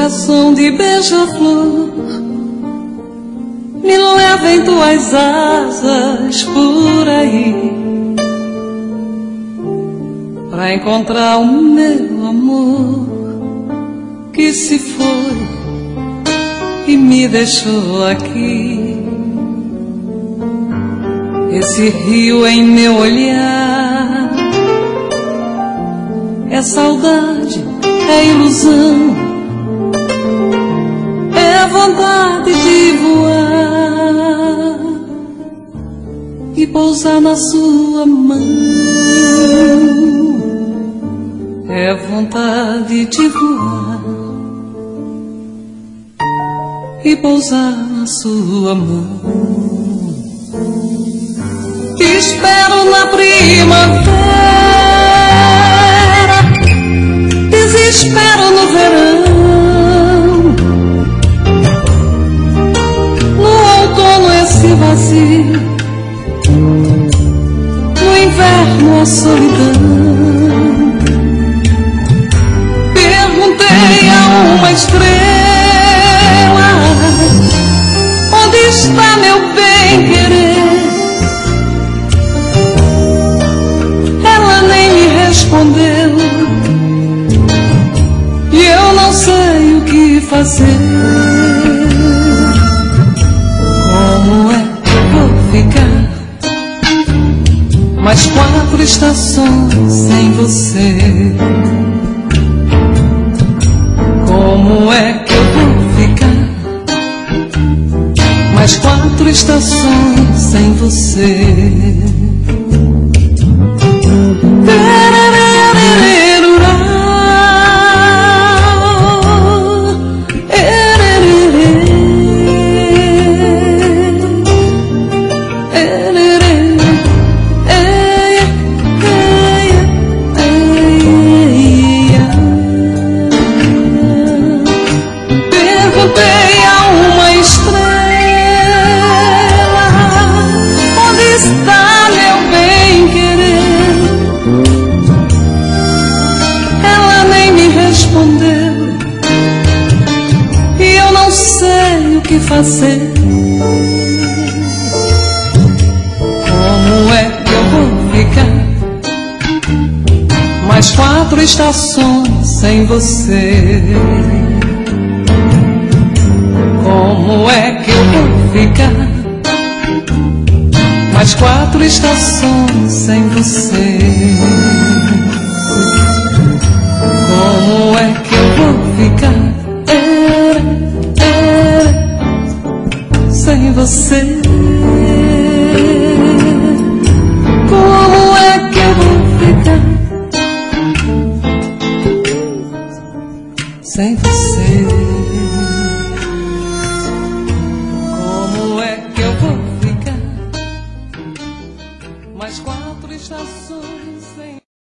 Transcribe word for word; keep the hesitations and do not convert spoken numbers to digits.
coração de beija-flor, me leva em tuas asas por aí, pra encontrar o meu amor que se foi e me deixou aqui. Esse rio em meu olhar é saudade, é ilusão, é vontade de voar e pousar na sua mão. É vontade de voar e pousar na sua mão. Espero na primavera, desespero no verão, no outono esse vazio, no inverno a solidão. Perguntei a uma estrela, onde está meu bem-querer? Ela nem me respondeu e eu não sei o que fazer. Como é que eu vou ficar mais quatro estações sem você? Como é que eu vou ficar mais quatro estações sem você? E eu não sei o que fazer. Como é que eu vou ficar mais quatro estações sem você? Como é que eu vou ficar mais quatro estações sem você? Como é que eu vou ficar era, era, sem você? Como é que eu vou ficar sem você?